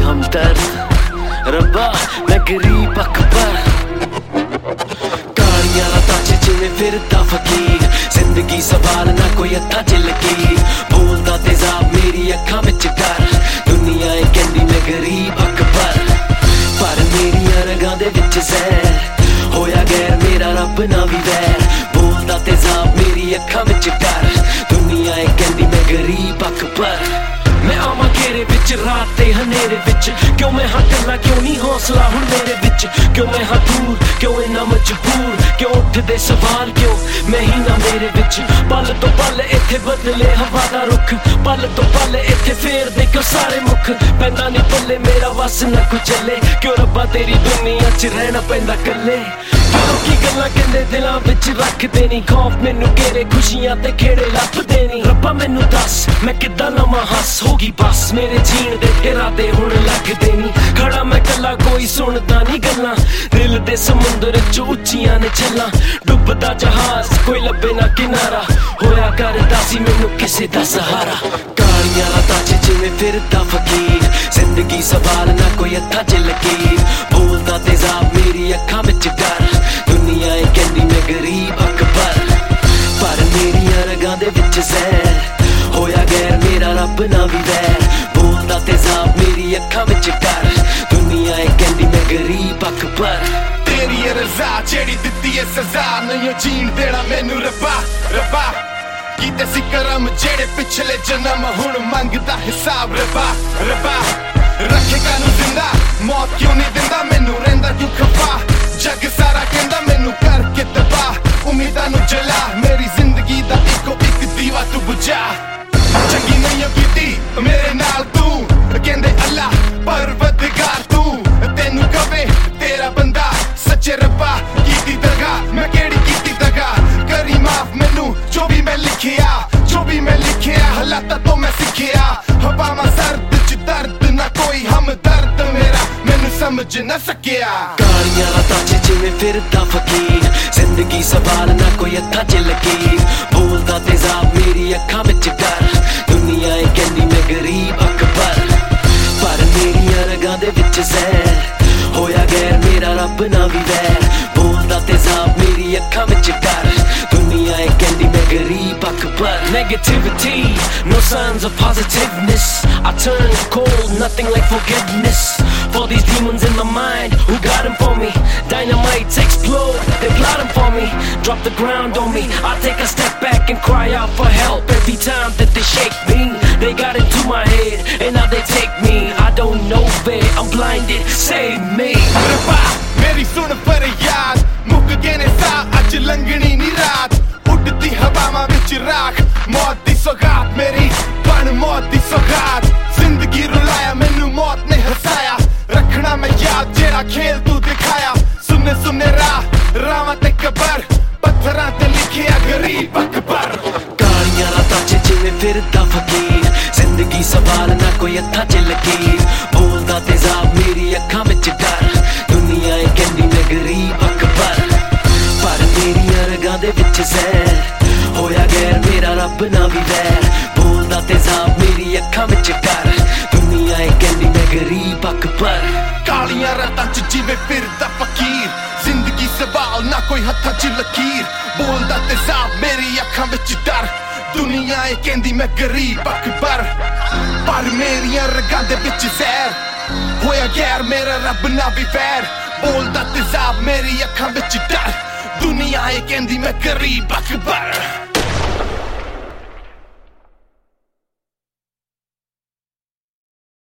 हमदर्द रब्बा मैं गरीब अकबर। कालियां रातां च जिवें फिरदा फकीर, जिंदगी सवाल ना कोई हत्थां च लकीर। बोलदा तेजाब मेरी अखां विच डर, दुनिया कहंदी मैं गरीब अकबर। पर मेरियां रगां दे विच जहर, होया गैर मेरा रब ना भी वैर। बोलदा तेजाब मेरी अखां विच डर, दुनिया कहंदी मैं गरीब अकबर। मैं आवां घेरे विच रात ते हनेरे विच, क्यों मैं हाँ कल्ला क्यों नहीं हौसला हुण मेरे विच। क्यों मैं हाँ दूर क्यों इन्ना मजबूर, क्यों उठदे सवाल क्यों मैं ही ना मेरे विच। पल तो पल इत्थे बदले हवा दा रुख, पल तो पल इत्थे फेर दे क्यों सारे मुख। पैंदा नहीं पल्ले मेरा वस ना कुछ चले, क्यों रब्बा तेरी दुनिया च रहना पैंदा कल्ले। लोकी गल्लां कहंदे दिलां विच रखदे नी, खौफ मैनू घेरे खुशियां ते खेड़े लभदे नी। रब्बा मैनू दस मैं किद्दां लवां हस, होगी बस मेरे जीण दे इरादे हुण लगदे नी। खड़ा मैं कल्ला कोई सुनदा नी गल्लां, दिल दे समुंदर च उच्चियां ने छल्लां। डुबदा जहाज कोई लब्बे ना किनारा, होया करदा सी मैनू किसे दा सहारा। कालियां रातां च जिवें फिरदा फकीर, जिंदगी सवाल ना कोई हत्थां च लकीर। बोलदा तेजाब मेरी अखां विच डर, दुनिया कहंदी मैं गरीब अकबर। पर मेरियां रगां दे विच जहर, होया गैर मेरा रब ना भी वैर। बोलदा तेजाब मेरी अखां विच डर, दुनिया कहंदी मैं गरीब अकबर। तेरी रज़ा जेड़ी दित्ती है सज़ा, नहीं जीण देना मैनू रब्बा रब्बा। कीते सी करम जेड़े पिछले जन्म हुण मंगदा हिसाब रब्बा रब्बा। रखेगा नू जिंदा मौत क्यों नहीं दिंदा, मैनू रहिंदा क्यों खफा। जग सारा कहंदा मैनू करके तबाह, उम्मीदां नू जला मेरी जिंदगी दा इको इक दीवा तू बुझा। चंगी नहीं बीती मेरे नाल तू, कहंदे अल्लाह परवरदिगार तू। तेनू कवे तेरा बंदा सच्चे रब्बा, कीती दगा मैं केड़ी कीती दगा। करी माफ मैनू जो भी मैं लिखिया, जो भी मैं लिखिया हालात तो मैं सिखिया। हवावां सर्द च दर्द ना कोई हमदर्द मेरा मैनू समझ ना सकिया। कालियां रातां च जिवें फिरदा फकीर, जिंदगी सवाल ना कोई हत्थां च लकीर। बोलदा तेजाब मेरी अखां विच डर, दुनिया कहंदी मैं गरीब अकबर। पर मेरियां रगां दे विच जहर, होया गैर मेरा रब ना भी वैर। बोलदा तेजाब मेरी अखां विच डर, दुनिया कहंदी मैं गरीब Akbar. Negativity, no signs of positiveness. I turn cold, nothing like forgiveness. For these demons in my mind, who got them for me? Dynamite explode, they plotting for me. Drop the ground on me, I take a step back and cry out for help. Every time that they shake me, they got into my head, and now they take me. I don't know where, I'm blinded, save me. रब्बा मेरी सुन फरियाद, मुक गए ने सा अज लंघनी नी रात। उड़दी हवावां विच राख मौत दी सौगात, मेरी बन मौत दी सौगात। जिंदगी रुलाया मैनू मौत ने हसाया, रखना मैं याद जेड़ा खेल तू दिखाया। सुने सुने रावां ते कबर, पत्थरां ते लिखिया गरीब अकबर। कालियां रातां च जिवें फिरदा फकीर, जिंदगी सवाल ना कोई हत्थां च लकीर। बोलदा तेजाब मेरी अखां विच डर, दुनिया कहंदी मैं गरीब अकबर। पर मेरियां रगां दे विच जहर, होया गैर मेरा रब ना भी वैर। बोलदा तेजाब मेरी अखां विच डर, दुनिया कहंदी मैं गरीब अकबर। कालियां रातां च जिवें फिरदा फकीर, जिंदगी सवाल ना कोई हत्थां च लकीर। बोलदा तेजाब मेरी अखां विच डर, दुनिया कहंदी मैं गरीब अकबर। पर मेरियां रगां दे विच जहर, होया गैर मेरा रब ना भी वैर। बोलदा तेजाब मेरी अखां विच डर, दुनिया कहंदी मैं गरीब अकबर।